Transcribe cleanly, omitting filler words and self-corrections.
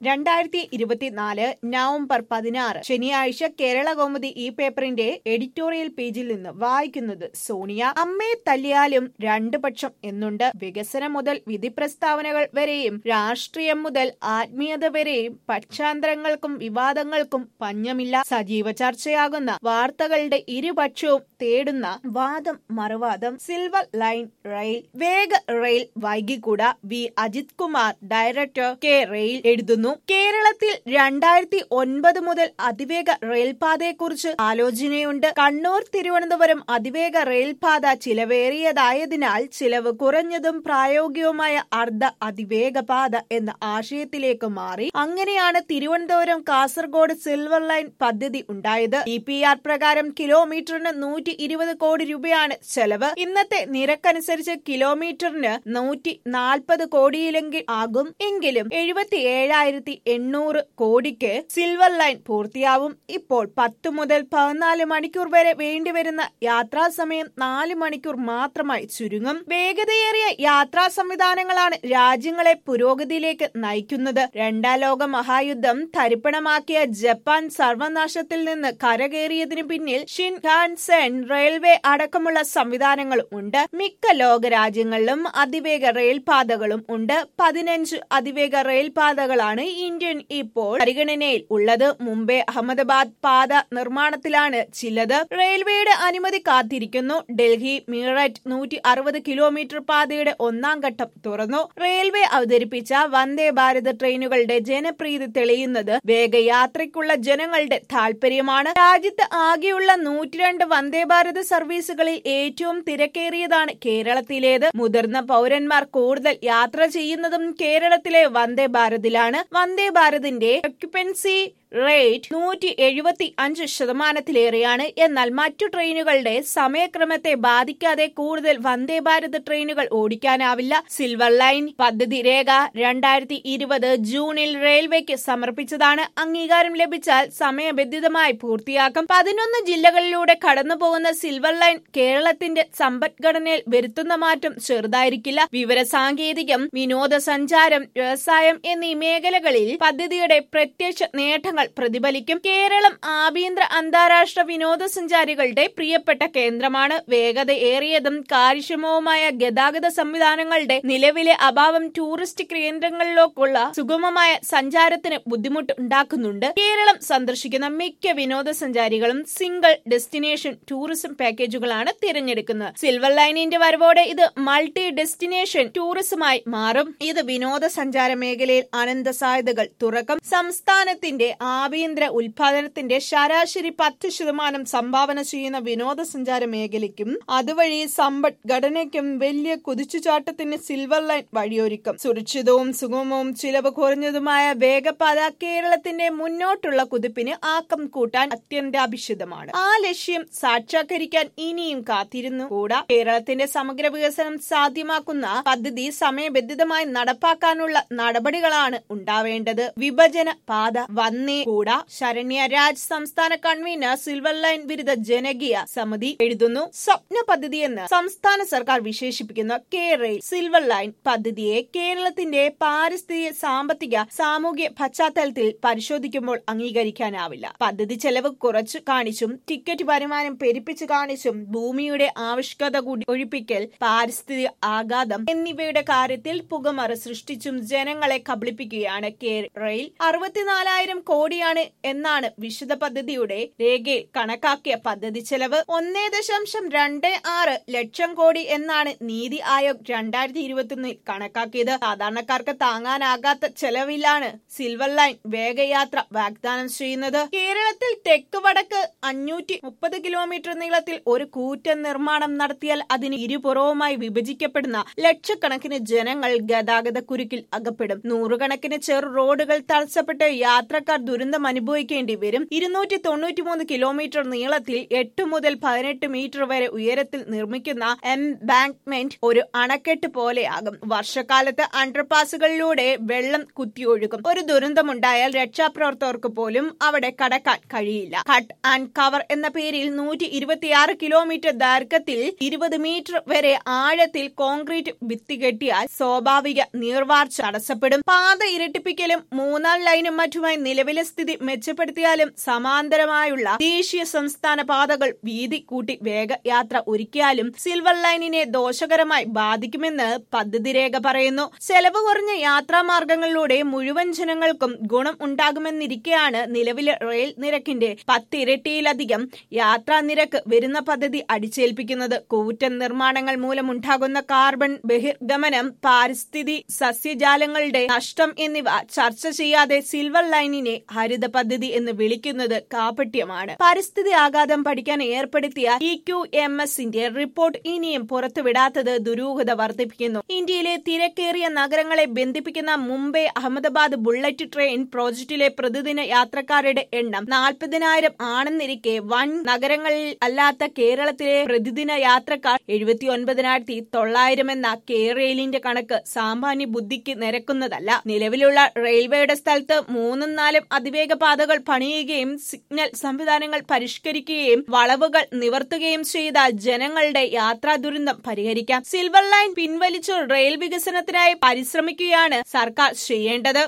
2024 November 16 ശനിയാഴ്ച കേരള കൗമുദി ഈ പേപ്പറിന്റെ എഡിറ്റോറിയൽ പേജിൽ നിന്ന് വായിക്കുന്നത് സോണിയ. അമ്മയെ തല്ലിയാലും രണ്ടു പക്ഷം എന്നുണ്ട്. വികസനം മുതൽ വിധി പ്രസ്താവനകൾ വരെയും രാഷ്ട്രീയം മുതൽ ആത്മീയത വരെയും പക്ഷാന്തരങ്ങൾക്കും വിവാദങ്ങൾക്കും പഞ്ഞമില്ല. സജീവ ചർച്ചയാകുന്ന വാർത്തകളുടെ ഇരുപക്ഷവും തേടുന്ന വാദം മറുവാദം. സിൽവർ ലൈൻ റെയിൽ, വേഗ റെയിൽ വൈകിക്കൂടാ. V Ajith Kumar, director, K rail എഴുതുന്നു. കേരളത്തിൽ 2009 മുതൽ അതിവേഗ റെയിൽപാതയെക്കുറിച്ച് ആലോചനയുണ്ട്. കണ്ണൂർ തിരുവനന്തപുരം അതിവേഗ റെയിൽപാത ചിലവേറിയതായതിനാൽ ചിലവ് കുറഞ്ഞതും പ്രായോഗികവുമായ അർദ്ധ അതിവേഗ പാത എന്ന ആശയത്തിലേക്ക് മാറി. അങ്ങനെയാണ് തിരുവനന്തപുരം കാസർഗോഡ് സിൽവർ ലൈൻ പദ്ധതി ഉണ്ടായത്. DPR പ്രകാരം കിലോമീറ്ററിന് 120 കോടി രൂപയാണ് ചെലവ്. ഇന്നത്തെ നിരക്കനുസരിച്ച് കിലോമീറ്ററിന് 140 കോടിയിലെങ്കിൽ ആകും. എങ്കിലും 77,800 കോടിക്ക് സിൽവർ ലൈൻ പൂർത്തിയാവും. ഇപ്പോൾ 10 മുതൽ 14 മണിക്കൂർ വരെ വേണ്ടിവരുന്ന യാത്രാ സമയം 4 മണിക്കൂർ മാത്രമായി ചുരുങ്ങും. വേഗതയേറിയ യാത്രാ സംവിധാനങ്ങളാണ് രാജ്യങ്ങളെ പുരോഗതിയിലേക്ക് നയിക്കുന്നത്. രണ്ടാം ലോക മഹായുദ്ധം തരിപ്പണമാക്കിയ ജപ്പാൻ സർവനാശത്തിൽ നിന്ന് കരകയറിയതിനു പിന്നിൽ ഷിൻകാൻസെൻ റെയിൽവേ അടക്കമുള്ള സംവിധാനങ്ങളും ഉണ്ട്. മിക്ക ലോകരാജ്യങ്ങളിലും അതിവേഗ റെയിൽപാതകളും ഉണ്ട്. 15 അതിവേഗ റെയിൽപാതകളാണ് ഇന്ത്യൻ ഇപ്പോൾ പരിഗണനയിൽ ഉള്ളത്. മുംബൈ അഹമ്മദാബാദ് പാത നിർമ്മാണത്തിലാണ് ചിലത്. റെയിൽവേയുടെ അനുമതി കാത്തിരിക്കുന്നു. ഡൽഹി മീററ്റ് 160 കിലോമീറ്റർ പാതയുടെ 1ാം ഘട്ടം തുറന്നു. റെയിൽവേ അവതരിപ്പിച്ച വന്ദേ ഭാരത് ട്രെയിനുകളുടെ ജനപ്രീതി തെളിയുന്നത് വേഗയാത്രയ്ക്കുള്ള ജനങ്ങളുടെ താൽപര്യമാണ്. രാജ്യത്ത് ആകെയുള്ള 102 വന്ദേ ഭാരത് സർവീസുകളിൽ ഏറ്റവും തിരക്കേറിയതാണ് കേരളത്തിലേത്. മുതിർന്ന പൗരന്മാർ കൂടുതൽ യാത്ര ചെയ്യുന്നതും കേരളത്തിലെ വന്ദേ ഭാരതിലാണ്. വന്ദേ ഭാരതിന്റെ ഒക്യുപ്പൻസി റേറ്റ് 175%-ലേറെയാണ്. എന്നാൽ മറ്റു ട്രെയിനുകളുടെ സമയക്രമത്തെ ബാധിക്കാതെ കൂടുതൽ വന്ദേ ഭാരത് ട്രെയിനുകൾ ഓടിക്കാനാവില്ല. സിൽവർ ലൈൻ പദ്ധതി രേഖ 2020 ജൂണിൽ റെയിൽവേക്ക് സമർപ്പിച്ചതാണ്. അംഗീകാരം ലഭിച്ചാൽ സമയബന്ധിതമായി പൂർത്തിയാക്കും. 11 ജില്ലകളിലൂടെ കടന്നുപോകുന്ന സിൽവർ ലൈൻ കേരളത്തിന്റെ സമ്പദ്ഘടനയിൽ വരുത്തുന്ന മാറ്റം ചെറുതായിരിക്കില്ല. വിവരസാങ്കേതികം, വിനോദസഞ്ചാരം, വ്യവസായം എന്നീ മേഖലകളിൽ പദ്ധതിയുടെ പ്രത്യക്ഷ നേട്ടങ്ങൾ പ്രതിഫലിക്കും. കേരളം ആഭ്യന്തര അന്താരാഷ്ട്ര വിനോദസഞ്ചാരികളുടെ പ്രിയപ്പെട്ട കേന്ദ്രമാണ്. വേഗതയേറിയതും കാര്യക്ഷമവുമായ ഗതാഗത സംവിധാനങ്ങളുടെ നിലവിലെ അഭാവം ടൂറിസ്റ്റ് കേന്ദ്രങ്ങളിലേക്കുള്ള സുഗമമായ സഞ്ചാരത്തിന് ബുദ്ധിമുട്ട് ഉണ്ടാക്കുന്നുണ്ട്. കേരളം സന്ദർശിക്കുന്ന മിക്ക വിനോദസഞ്ചാരികളും സിംഗിൾ ഡെസ്റ്റിനേഷൻ ടൂറിസം പാക്കേജുകളാണ് തിരഞ്ഞെടുക്കുന്നത്. സിൽവർ ലൈനിന്റെ വരവോടെ ഇത് മൾട്ടി ഡെസ്റ്റിനേഷൻ ടൂറിസമായി മാറും. ഇത് വിനോദസഞ്ചാര മേഖലയിൽ അനന്ത സാധ്യതകൾ തുറക്കും. സംസ്ഥാനത്തിന്റെ ആഭ്യന്തര ഉൽപാദനത്തിന്റെ ശരാശരി 10% സംഭാവന ചെയ്യുന്ന വിനോദസഞ്ചാര മേഖലയ്ക്കും അതുവഴി സമ്പദ്ഘടനയ്ക്കും വലിയ കുതിച്ചുചാട്ടത്തിന് സിൽവർ ലൈൻ വഴിയൊരുക്കും. സുരക്ഷിതവും സുഗമവും ചിലവ് കുറഞ്ഞതുമായ വേഗപാത കേരളത്തിന്റെ മുന്നോട്ടുള്ള കുതിപ്പിന് ആക്കം കൂട്ടാൻ അത്യന്താപേക്ഷിതമാണ്. ആ ലക്ഷ്യം സാക്ഷാത്കരിക്കാൻ ഇനിയും കാത്തിരുന്നു കൂടാ. കേരളത്തിന്റെ സമഗ്ര വികസനം സാധ്യമാക്കുന്ന പദ്ധതി സമയബന്ധിതമായി നടപ്പാക്കാനുള്ള നടപടികളാണ് ഉണ്ടാവേണ്ടത്. വിഭജന പാത വന്നേ കൂടാ. ശരണ്യ രാജ്, സംസ്ഥാന കൺവീനർ, സിൽവർ ലൈൻ വിരുദ്ധ ജനകീയ സമിതി എഴുതുന്നു. സ്വപ്ന പദ്ധതിയെന്ന് സംസ്ഥാന സർക്കാർ വിശേഷിപ്പിക്കുന്ന കെ റെയിൽ സിൽവർ ലൈൻ പദ്ധതിയെ കേരളത്തിന്റെ പാരിസ്ഥിതിക, സാമ്പത്തിക, സാമൂഹ്യ പശ്ചാത്തലത്തിൽ പരിശോധിക്കുമ്പോൾ അംഗീകരിക്കാനാവില്ല. പദ്ധതി ചെലവ് കുറച്ചു കാണിച്ചും ടിക്കറ്റ് വരുമാനം പെരുപ്പിച്ചു കാണിച്ചും ഭൂമിയുടെ ആവശ്യകത കൂടി ഒഴിപ്പിക്കൽ, പാരിസ്ഥിതിക ആഘാതം എന്നിവയുടെ കാര്യത്തിൽ പുകമറ സൃഷ്ടിച്ചും ജനങ്ങളെ കബളിപ്പിക്കുകയാണ് കെ റെയിൽ. 64,000 കോടിയാണ് എന്നാണ് വിശദ പദ്ധതിയുടെ രേഖയിൽ കണക്കാക്കിയ പദ്ധതി ചെലവ്. 1.26 ലക്ഷം കോടി എന്നാണ് നീതി ആയോഗ് 2021 കണക്കാക്കിയത്. സാധാരണക്കാർക്ക് താങ്ങാനാകാത്ത ചെലവിലാണ് സിൽവർ ലൈൻ വേഗയാത്ര വാഗ്ദാനം ചെയ്യുന്നത്. കേരളത്തിൽ തെക്ക് വടക്ക് 530 കിലോമീറ്റർ നീളത്തിൽ ഒരു കൂറ്റൻ നിർമ്മാണം നടത്തിയാൽ അതിന് ഇരുപുറവുമായി വിഭജിക്കപ്പെടുന്ന ലക്ഷക്കണക്കിന് ജനങ്ങൾ ഗതാഗത കുരുക്കിൽ അകപ്പെടും. നൂറുകണക്കിന് ചെറു റോഡുകൾ തടസ്സപ്പെട്ട് യാത്രക്കാർ ദുരന്തം അനുഭവിക്കേണ്ടി വരും. 293 കിലോമീറ്റർ നീളത്തിൽ 8 മുതൽ 18 മീറ്റർ വരെ ഉയരത്തിൽ നിർമ്മിക്കുന്ന എംബാങ്ക്മെന്റ് ഒരു അണക്കെട്ട് പോലെയാകും. വർഷക്കാലത്ത് അണ്ടർപാസുകളിലൂടെ വെള്ളം കുത്തിയൊഴുകും. ഒരു ദുരന്തമുണ്ടായാൽ രക്ഷാപ്രവർത്തകർക്ക് പോലും അവിടെ കടക്കാൻ കഴിയില്ല. കട്ട് ആൻഡ് കവർ എന്ന പേരിൽ 126 കിലോമീറ്റർ ദൈർഘ്യത്തിൽ 20 മീറ്റർ വരെ ആഴത്തിൽ കോൺക്രീറ്റ് ഭിത്തി കെട്ടിയാൽ സ്വാഭാവിക നീർവാർച്ച തടസ്സപ്പെടും. പാത ഇരട്ടിപ്പിക്കലും 3-ാം ലൈനും മറ്റുമായി നിലവിലെ സ്ഥിതി മെച്ചപ്പെടുത്തിയാലും സമാന്തരമായുള്ള ദേശീയ സംസ്ഥാന പാതകൾ വീതി കൂട്ടി വേഗയാത്ര ഒരുക്കിയാലും സിൽവർ ലൈനിനെ ദോഷകരമായി ബാധിക്കുമെന്ന് പദ്ധതി രേഖ പറയുന്നു. ചെലവ് കുറഞ്ഞ യാത്രാമാർഗങ്ങളിലൂടെ മുഴുവൻ ജനങ്ങൾക്കും ഗുണം ഉണ്ടാകുമെന്നിരിക്കെയാണ് നിലവിലെ റെയിൽ നിരക്കിന്റെ 10 ഇരട്ടിയിലധികം യാത്രാ നിരക്ക് വരുന്ന പദ്ധതി അടിച്ചേൽപ്പിക്കുന്നത്. കൂറ്റൻ നിർമ്മാണങ്ങൾ മൂലമുണ്ടാകുന്ന കാർബൺ ബഹിർഗമനം, പാരിസ്ഥിതി സസ്യജാലങ്ങളുടെ നഷ്ടം എന്നിവ ചർച്ച ചെയ്യാതെ സിൽവർ ലൈനിനെ ഹരിത പദ്ധതി എന്ന് വിളിക്കുന്നത് കാപട്യമാണ്. പരിസ്ഥിതി ആഘാതം പഠിക്കാൻ ഏർപ്പെടുത്തിയ EQMSന്റെ റിപ്പോർട്ട് ഇനിയും പുറത്തുവിടാത്തത് ദുരൂഹത വർദ്ധിപ്പിക്കുന്നു. ഇന്ത്യയിലെ തിരക്കേറിയ നഗരങ്ങളെ ബന്ധിപ്പിക്കുന്ന മുംബൈ അഹമ്മദാബാദ് ബുള്ളറ്റ് ട്രെയിൻ പ്രോജക്റ്റിലെ പ്രതിദിന യാത്രക്കാരുടെ എണ്ണം 40,000 ആണെന്നിരിക്കെ വൻ നഗരങ്ങളിൽ അല്ലാത്ത കേരളത്തിലെ പ്രതിദിന യാത്രക്കാർ 79,900 എന്ന കേരളിന്റെ കണക്ക് സാമാന്യ ബുദ്ധിക്ക് നിരക്കുന്നതല്ല. നിലവിലുള്ള റെയിൽവേയുടെ സ്ഥലത്ത് 3-4 അതിവേഗ പാതകൾ പണിയുകയും സിഗ്നൽ സംവിധാനങ്ങൾ പരിഷ്കരിക്കുകയും വളവുകൾ നിവർത്തുകയും ചെയ്താൽ ജനങ്ങളുടെ യാത്രാ ദുരന്തം പരിഹരിക്കാം. സിൽവർ ലൈൻ പിൻവലിച്ചു റെയിൽ വികസനത്തിനായി പരിശ്രമിക്കുകയാണ് സർക്കാർ ചെയ്യേണ്ടത്.